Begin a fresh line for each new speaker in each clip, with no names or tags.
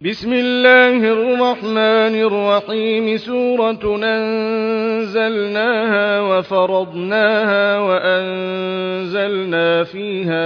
بسم الله الرحمن الرحيم سورة أنزلناها وفرضناها وأنزلنا فيها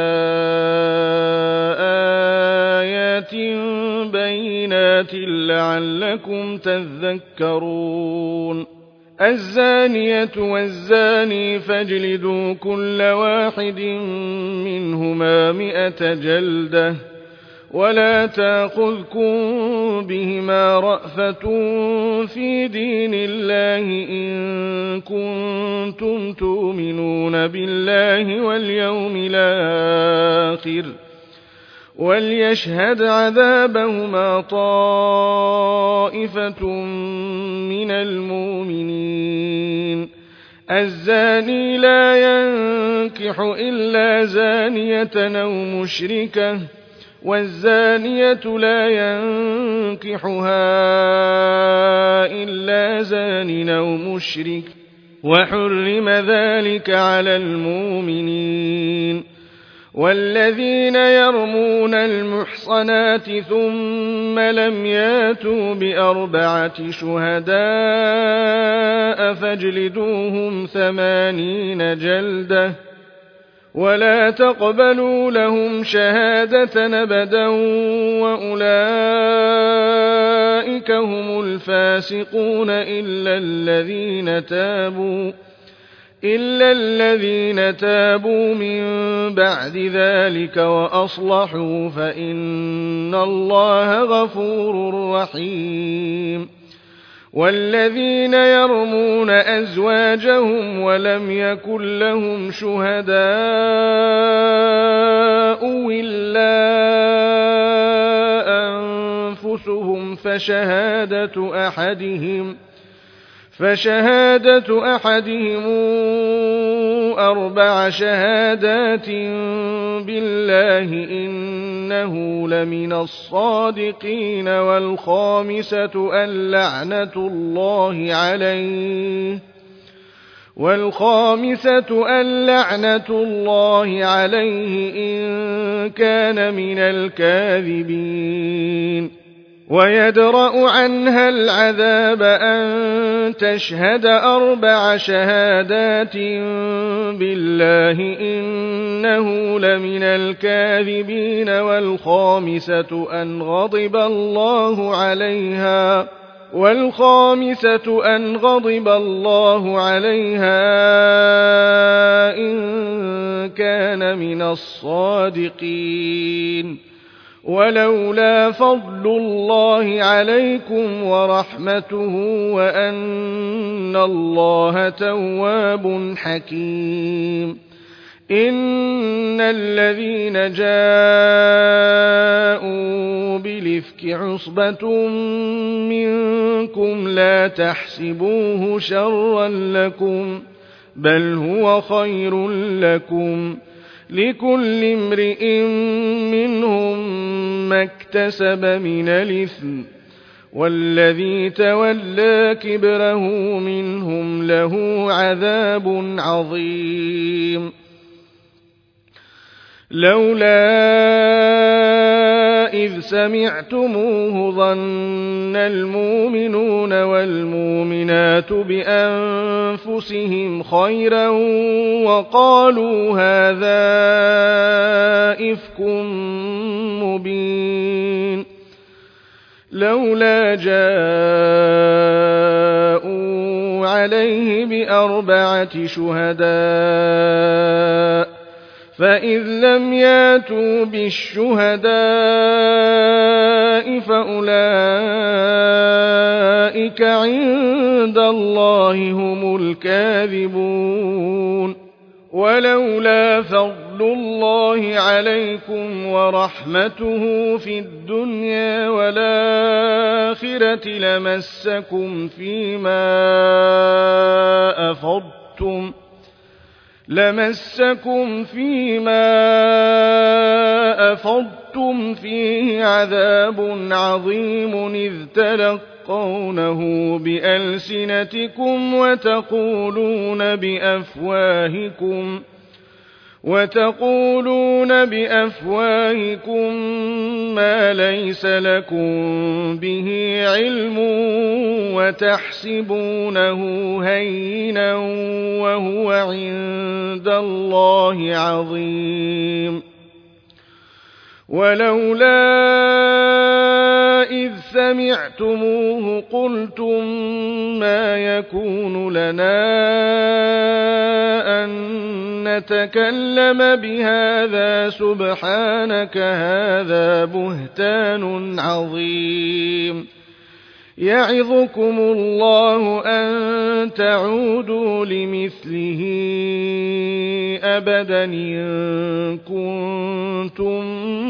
آيات بينات لعلكم تذكرون الزانية والزاني فاجلدوا كل واحد منهما 100 جلدة ولا تأخذكم بهما رأفة في دين الله إن كنتم تؤمنون بالله واليوم الآخر وليشهد عذابهما طائفة من المؤمنين الزاني لا ينكح إلا زانية أو مشركة والزانية لا ينكحها إلا زان أو مشرك وحرم ذلك على المؤمنين والذين يرمون المحصنات ثم لم ياتوا ب4 شهداء فاجلدوهم 80 جلدة ولا تقبلوا لهم شهادة أبدا وأولئك هم الفاسقون إلا الذين تابوا من بعد ذلك وأصلحوا فإن الله غفور رحيم والذين يرمون أزواجهم ولم يكن لهم شهداء إلا أنفسهم فشهادة أحدهم 4 شهادات بالله إنه لمن الصادقين والخامسة أن لعنة الله عليه إن كان من الكاذبين ويدرأ عنها العذاب أن تشهد 4 شهادات بالله إنه لمن الكاذبين والخامسة أن غضب الله عليها إن كان من الصادقين ولولا فضل الله عليكم ورحمته وأن الله تواب حكيم إن الذين جاءوا بالإفك عصبة منكم لا تحسبوه شرا لكم بل هو خير لكم لكل امرئ منهم ما اكتسب من الإثم والذي تولى كبره منهم له عذاب عظيم لولا إذ سمعتموه ظن المؤمنون والمؤمنات بأنفسهم خيرا وقالوا هذا إفك مبين لولا جاءوا عليه ب4 شهداء فإذ لم ياتوا بالشهداء فأولئك عند الله هم الكاذبون ولولا فضل الله عليكم ورحمته في الدنيا والآخرة لمسكم فيما أفضتم فيه عذاب عظيم إذ تلقونه بألسنتكم وتقولون بأفواهكم ما ليس لكم به علم وتحسبونه هينا وهو عند الله عظيم ولولا إذ سمعتموه قلتم ما يكون لنا أن نتكلم بهذا سبحانك هذا بهتان عظيم يعظكم الله أن تعودوا لمثله أبدا إن كنتم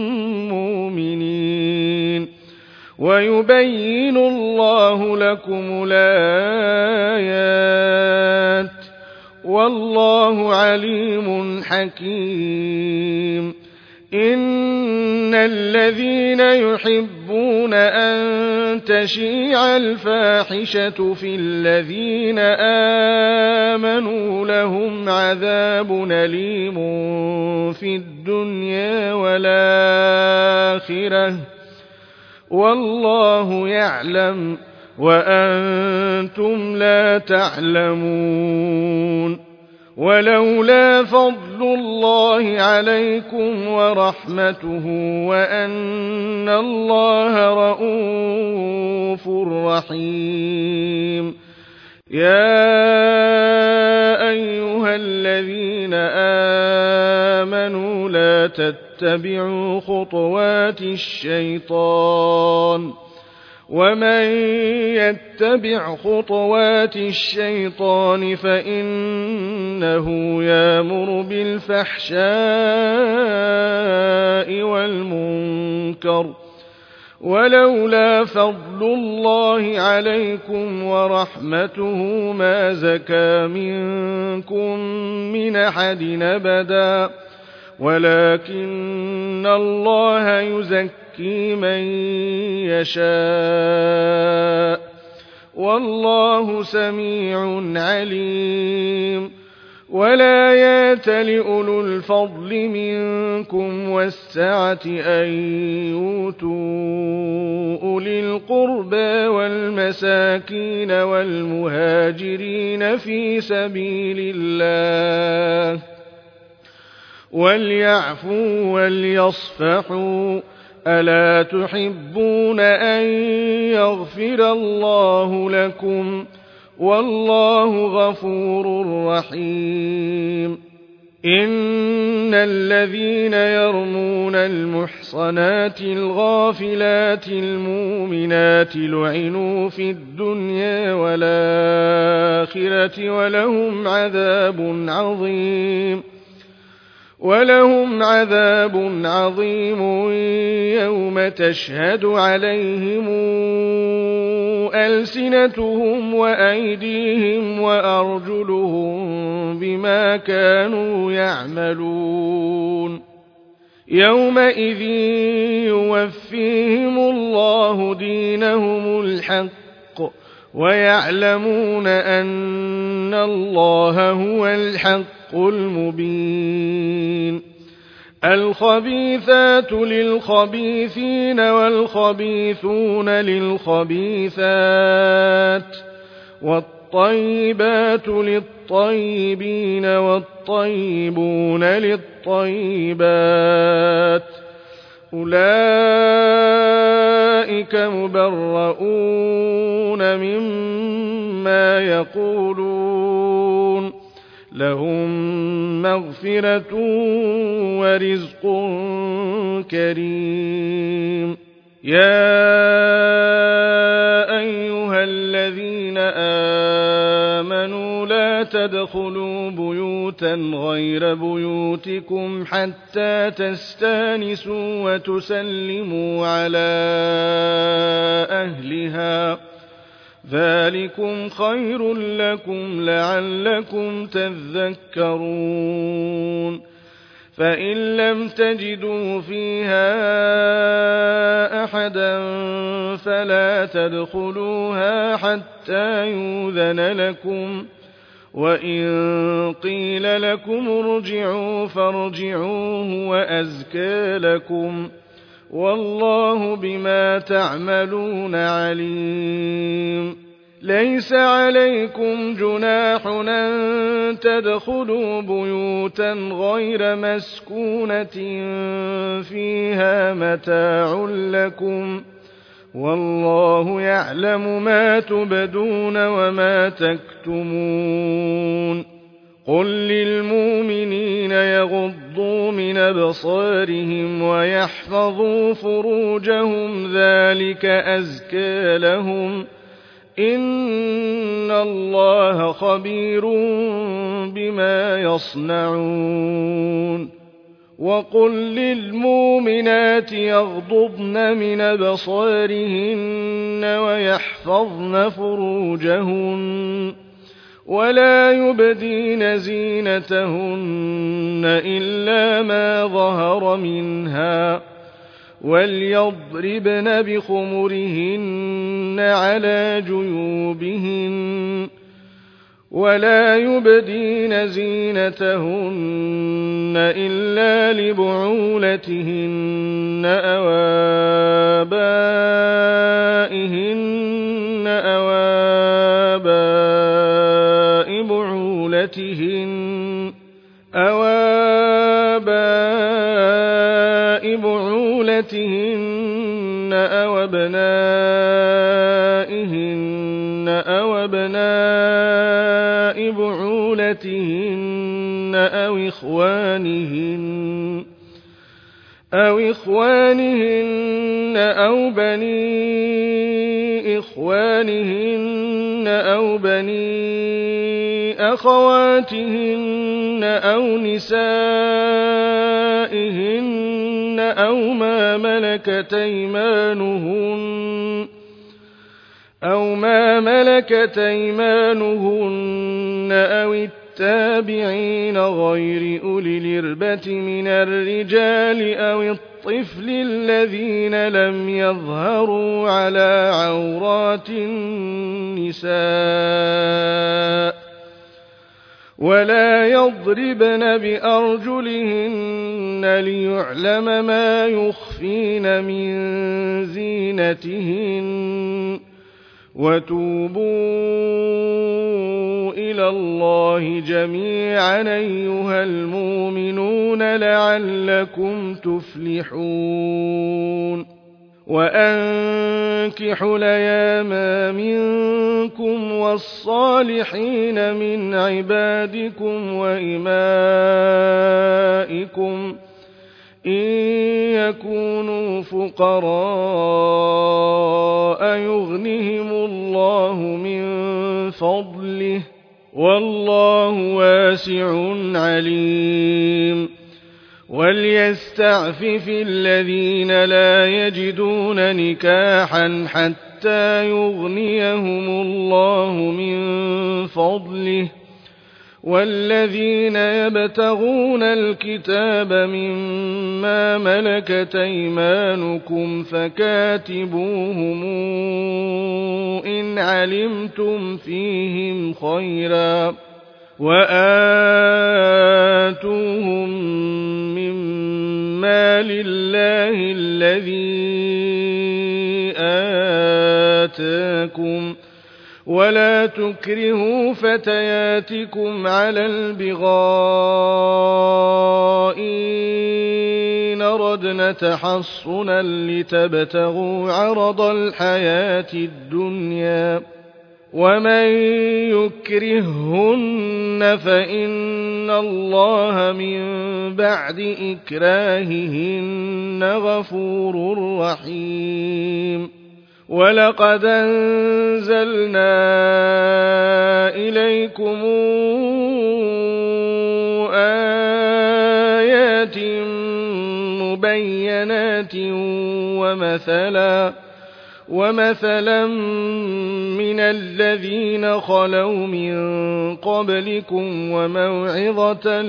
مؤمنين ويبين الله لكم الآيات والله عليم حكيم إن الذين يحبون أن تشيع الفاحشة في الذين آمنوا لهم عذاب أليم في الدنيا والآخرة والله يعلم وأنتم لا تعلمون ولولا فضل الله عليكم ورحمته وأن الله رءوف رحيم يا أيها الذين آمنوا لا تتبعوا خطوات الشيطان ومن يتبع خطوات الشيطان فإنه يأمر بالفحشاء والمنكر ولولا فضل الله عليكم ورحمته ما زكى منكم من أحد أبدا ولكن الله يزكي من يشاء والله سميع عليم ولا يأتل أولو الفضل منكم والسعة أن يؤتوا أولي القربى والمساكين والمهاجرين في سبيل الله وليعفوا وليصفحوا ألا تحبون أن يغفر الله لكم والله غفور رحيم إن الذين يرمون المحصنات الغافلات المؤمنات لعنوا في الدنيا والآخرة ولهم عذاب عظيم يوم تشهد عليهم ألسنتهم وأيديهم وأرجلهم بما كانوا يعملون يومئذ يوفيهم الله دينهم الحق ويعلمون أن الله هو الحق المبين الخبيثات للخبيثين والخبيثون للخبيثات والطيبات للطيبين والطيبون للطيبات أولئك مبرؤون مما يقولون لهم مغفرة ورزق كريم يا أيها الذين آمنوا لا تدخلوا بيوتا غير بيوتكم حتى تستانسوا وتسلموا على أهلها ذلكم خير لكم لعلكم تذكرون فإن لم تجدوا فيها أحدا فلا تدخلوها حتى يؤذن لكم وإن قيل لكم ارجعوا فارجعوا هو أزكى لكم والله بما تعملون عليم ليس عليكم جناح أن تدخلوا بيوتا غير مسكونة فيها متاع لكم والله يعلم ما تبدون وما تكتمون قل للمؤمنين يغضوا من أبصارهم ويحفظوا فروجهم ذلك أزكى لهم إن الله خبير بما يصنعون وقل للمؤمنات يغضضن من أبصارهن ويحفظن فروجهن ولا يبدين زينتهن إلا ما ظهر منها وليضربن بخمرهن على جيوبهن ولا يبدين زينتهن إلا لبعولتهن أو آبائهن أو آباء بعولتهن أو أبنائهن أو أبناء بعولتهن أو إخوانهن أو بني إخوانهن أو بني أخواتهن أو نسائهن أو ما ملكت أيمانهن أو التابعين غير أولي الإربة من الرجال أو الطفل الذين لم يظهروا على عورات النساء ولا يضربن بأرجلهن ليعلم ما يخفين من زينتهن وتوبوا إلى الله جميعا أيها المؤمنون لعلكم تفلحون وأنكحوا الأيام منكم والصالحين من عبادكم وإمائكم إن يكونوا فقراء يغنهم الله من فضله والله واسع عليم وليستعفف الذين لا يجدون نكاحا حتى يغنيهم الله من فضله والذين يبتغون الكتاب مما ملكت أيمانكم فكاتبوهم إن علمتم فيهم خيرا وآتوهم مما لله الذي آتاكم ولا تكرهوا فتياتكم على البغاء إن أردن تحصنا لتبتغوا عرض الحياة الدنيا ومن يكرههن فإن الله من بعد إكراههن غفور رحيم ولقد أنزلنا إليكم آيات مبينات ومثلا من الذين خلوا من قبلكم وموعظة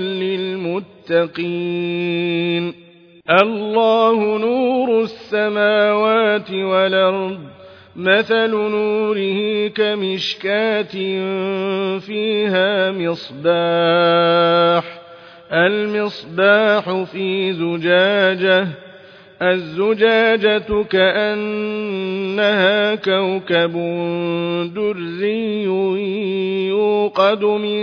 للمتقين الله نور السماوات والأرض مثل نوره كمشكاة فيها مصباح المصباح في زجاجة الزجاجة كأنها كوكب دري يوقد من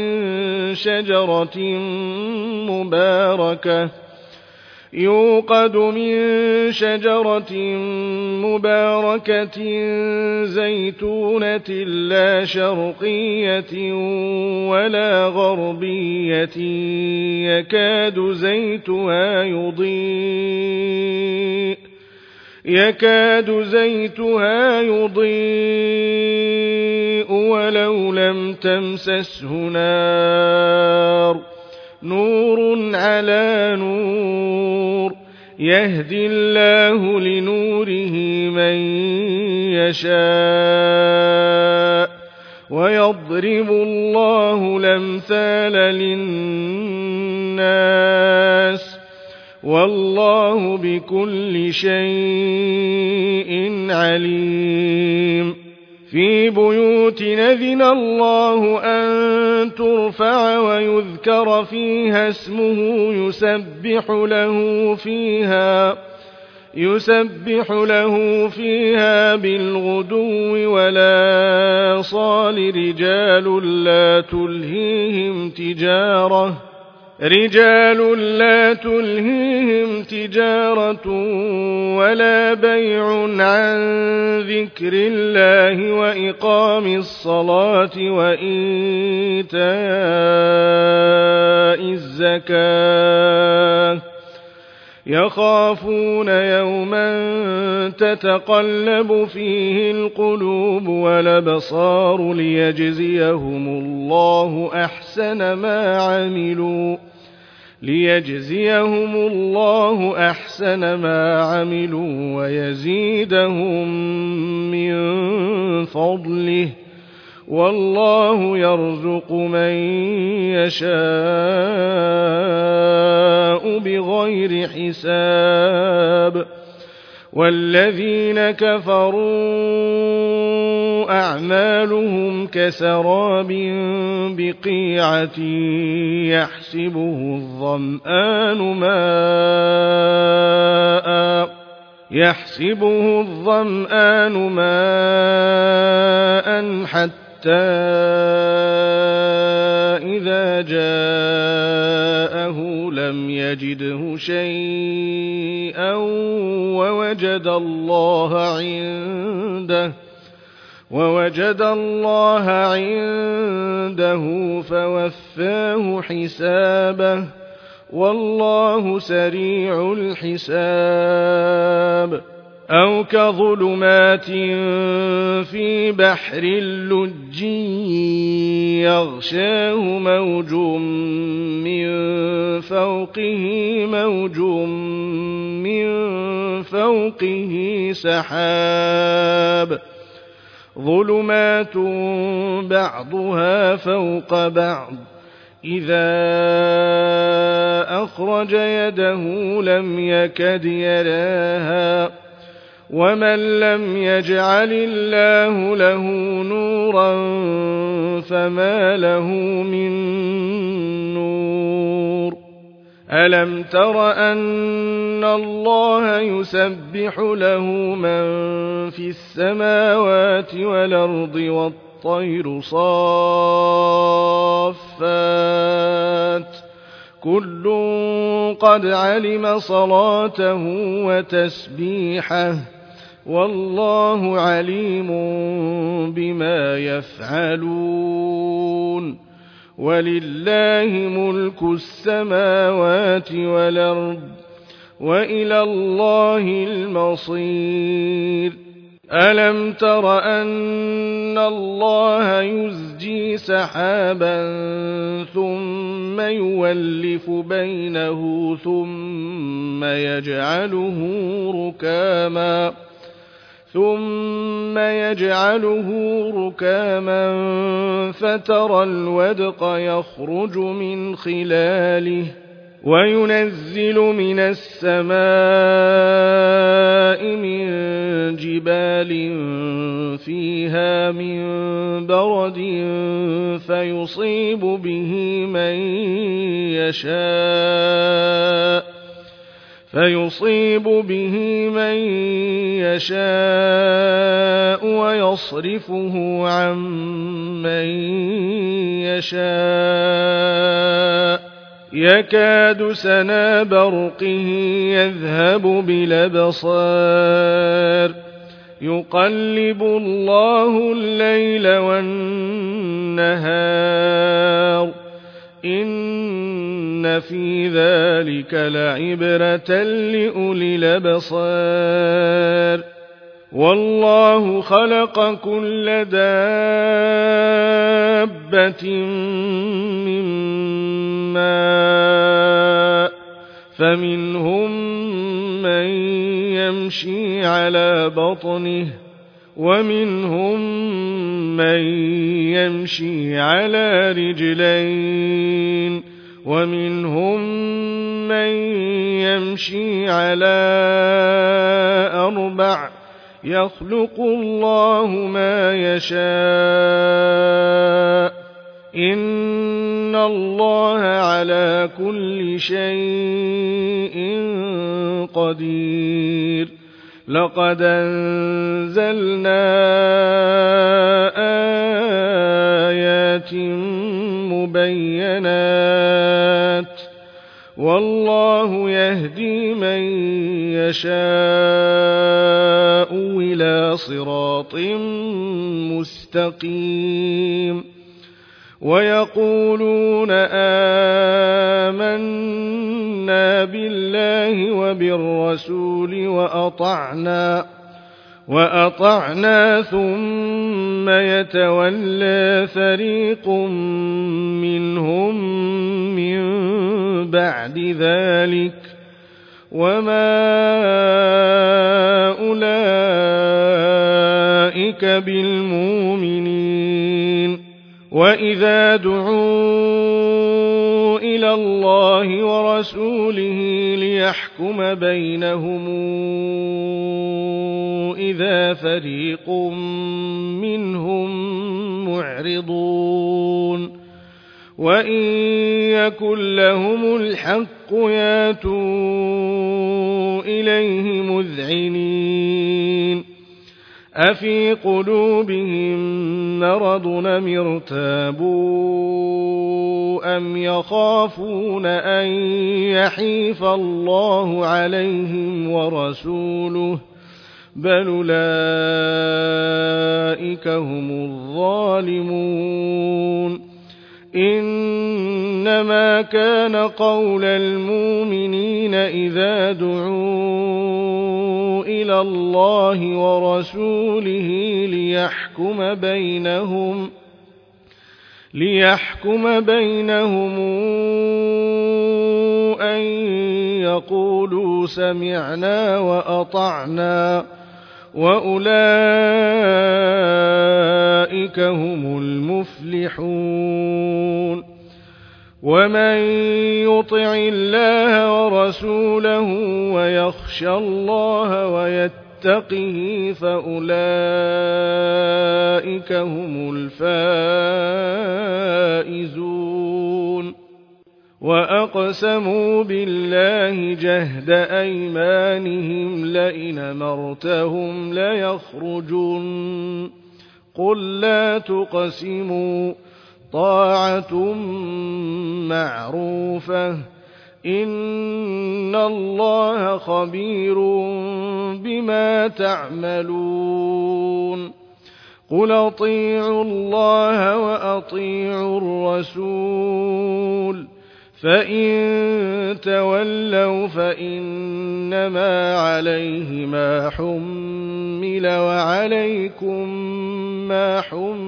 شجرة مباركة زيتونة لا شرقية ولا غربية يكاد زيتها يضيء ولو لم تمسسه نار نور على نور يهدي الله لنوره من يشاء ويضرب الله الأمثال للناس والله بكل شيء عليم في بيوت أذن الله أن ترفع ويذكر فيها اسمه يسبح له فيها بالغدو والآصال رجال لا تلهيهم تجارة ولا بيع عن ذكر الله وإقام الصلاة وإيتاء الزكاة يخافون يوما تتقلب فيه القلوب والأبصار ليجزيهم الله أحسن ما عملوا ويزيدهم من فضله والله يرزق من يشاء بغير حساب والذين كفروا أعمالهم كسراب بقيعة يحسبه الظمآن ماء حتى إذا جاءه لم يجده شيئا ووجد الله عنده فوفاه حسابه والله سريع الحساب أو كظلمات في بحر اللج يغشاه موج من فوقه سحاب ظلمات بعضها فوق بعض إذا أخرج يده لم يكد يراها ومن لم يجعل الله له نورا فما له من نور ألم تر أن الله يسبح له من في السماوات والأرض والطير صافات كل قد علم صلاته وتسبيحه والله عليم بما يفعلون ولله ملك السماوات والأرض وإلى الله المصير ألم تر أن الله يزجي سحابا ثم يولف بينه ثم يجعله ركاما فترى الودق يخرج من خلاله وينزل من السماء من جبال فيها من برد فيصيب به من يشاء ويصرفه عن من يشاء يكاد سنا برقه يذهب بالأبصار يقلب الله الليل والنهار إن في ذلك لعبرة لأولي الأبصار والله خلق كل دابة من ماء فمنهم من يمشي على بطنه ومنهم من يمشي على رجلين ومنهم من يمشي على أربع يخلق الله ما يشاء إن الله على كل شيء قدير لقد أنزلنا آيات مبينات والله يهدي من يشاء إلى صراط مستقيم ويقولون آمنا بالله وبالرسول وأطعنا ثم يتولى فريق منهم من بعد ذلك وما أولئك بالمؤمنين وإذا دعوا إلى الله ورسوله ليحكم بينهم إذا فريق منهم معرضون وإن يكن لهم الحق ياتوا إليه مذعنين أفي قلوبهم مرض أم ارتابوا أم يخافون أن يحيف الله عليهم ورسوله بل أولئك هم الظالمون إنما كان قول المؤمنين إذا دعوا إلى الله ورسوله ليحكم بينهم أن يقولوا سمعنا وأطعنا وأولئك هم المفلحون ومن يطع الله ورسوله ويخشى الله ويتقه فأولئك هم الفائزون وأقسموا بالله جهد أيمانهم لئن أمرتهم ليخرجن قل لا تقسموا طاعة معروفة إن الله خبير بما تعملون قل أطيعوا الله وأطيعوا الرسول فإن تولوا فإنما عليه ما حمل وعليكم ما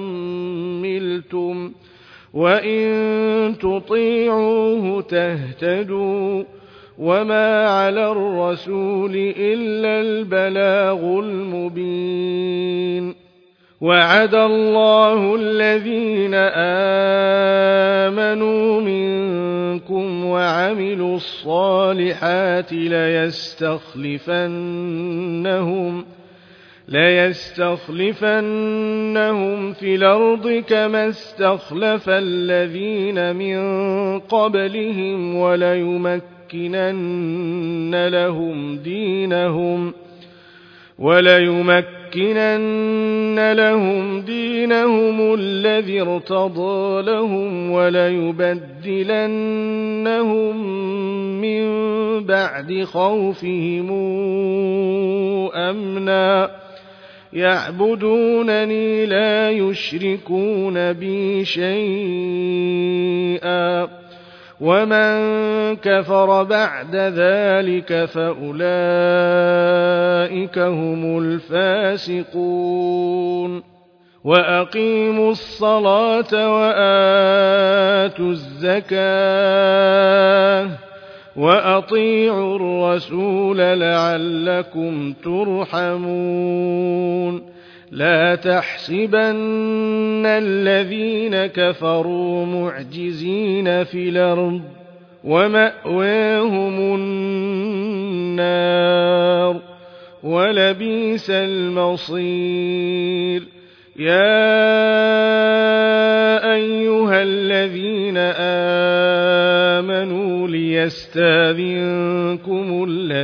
حملتم وإن تطيعوه تهتدوا وما على الرسول إلا البلاغ المبين وعد الله الذين آمنوا منكم وعملوا ليستخلفنهم في الأرض كما استخلف الذين من قبلهم وليمكنن لهم دينهم الذي ارتضى لهم وليبدلنهم من بعد خوفهم أمنا يعبدونني لا يشركون بي شيئا ومن كفر بعد ذلك فأولئك هم الفاسقون وأقيموا الصلاة وآتوا الزكاة وأطيعوا الرسول لعلكم ترحمون لا تحسبن الذين كفروا معجزين في الأرض ومأواهم النار ولبئس المصير يا أيها الذين آمنوا ليستأذنكم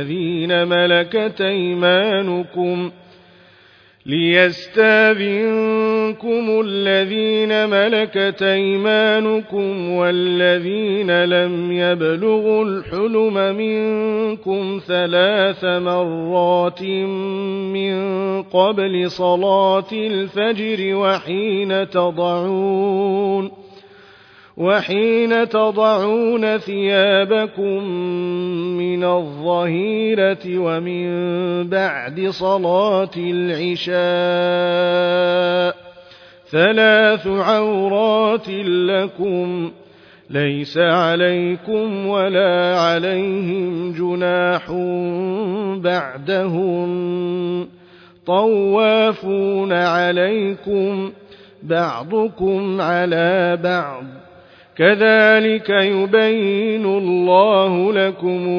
الذين ملكت أيمانكم والذين لم يبلغوا الحلم منكم 3 مرات من قبل صلاة الفجر وحين تضعون ثيابكم من الظهيرة ومن بعد صلاة العشاء 3 عورات لكم ليس عليكم ولا عليهم جناح بعدهم طوافون عليكم بعضكم على بعض كذلك يبين الله لكم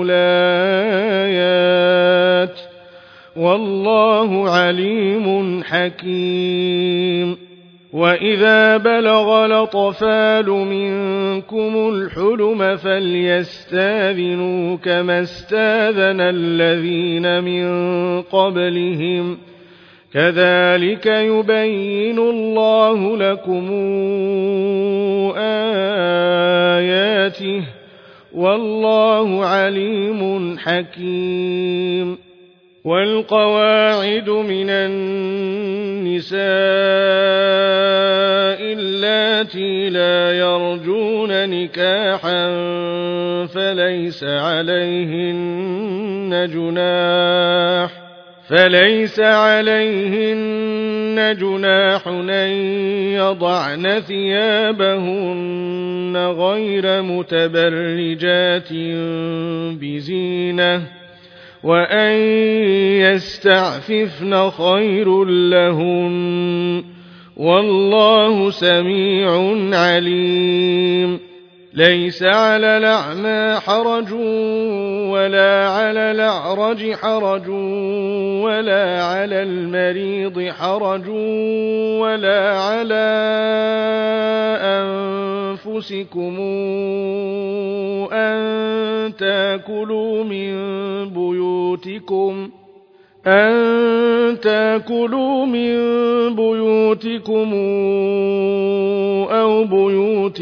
الآيات والله عليم حكيم وإذا بلغ الأطفال منكم الحلم فليستأذنوا كما استأذن الذين من قبلهم كذلك يبين الله لكم آياته والله عليم حكيم والقواعد من النساء اللاتي لا يرجون نكاحا فليس عليهن جناح أن يضعن ثيابهن غير متبرجات بزينة وأن يستعففن خير لهن والله سميع عليم ليس على الأعمى حرج ولا على الأعرج حرج ولا على المريض حرج ولا على أنفسكم أن تأكلوا من بيوتكم أو بيوت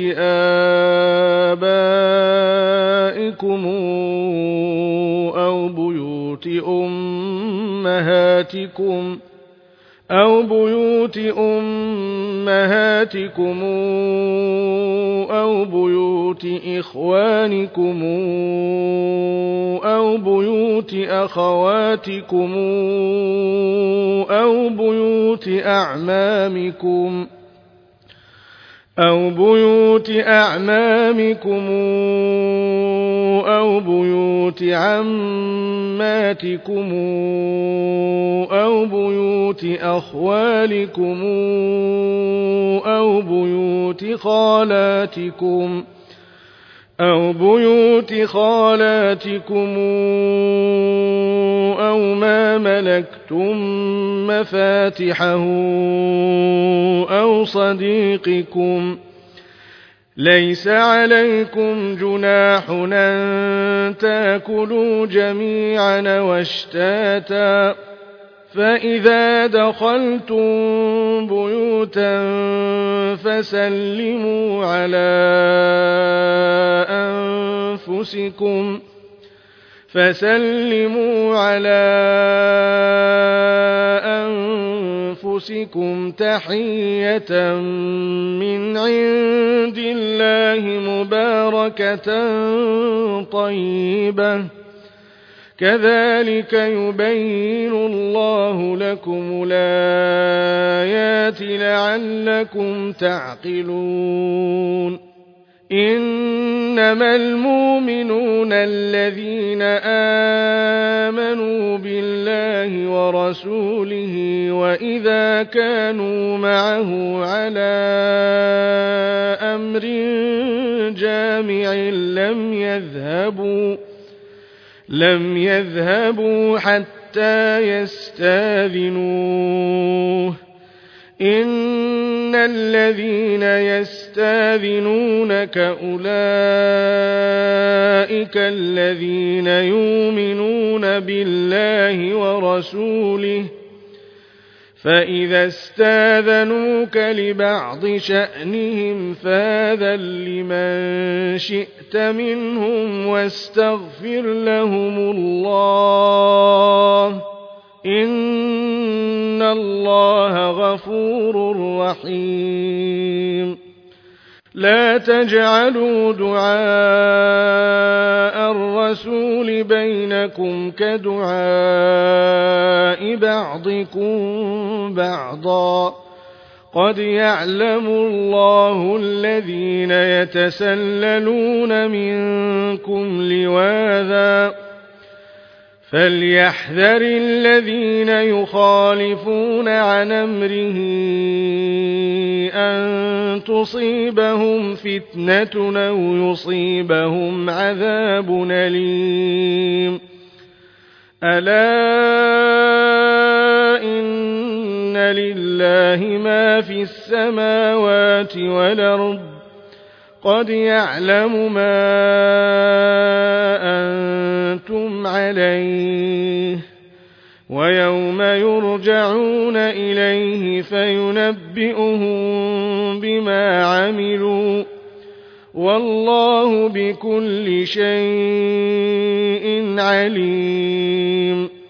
آبائكم أو بيوت أمهاتكم أو بيوت إخوانكم أو بيوت أخواتكم أو بيوت أعمامكم أو بيوت عماتكم أو بيوت أخوالكم أو بيوت خالاتكم أو بيوت خالاتكم أو ما ملكتم مفاتحه أو صديقكم ليس عليكم جناح أن تأكلوا جميعا واشتاتا فإذا دخلتم بيوتا فسلموا على أنفسكم تحية من عند الله مباركة طيبة كذلك يبين الله لكم الآيات لعلكم تعقلون إنما المؤمنون الذين آمنوا بالله ورسوله وإذا كانوا معه على أمر جامع لم يذهبوا حتى يستاذنوه إن الذين يستاذنونك أولئك الذين يؤمنون بالله ورسوله فإذا استاذنوك لبعض شأنهم فاذن لمن شئت منهم واستغفر لهم الله إن الله غفور رحيم لا تجعلوا دعاء الرسول بينكم كدعاء بعضكم بعضا قد يعلم الله الذين يتسللون منكم لواذا فليحذر الذين يخالفون عن أمره أن تصيبهم فتنة أو يصيبهم عذاب أليم ألا إن لله ما في السماوات والأرض قد يعلم ما أنتم عليه ويوم يرجعون إليه فينبئهم بما عملوا والله بكل شيء عليم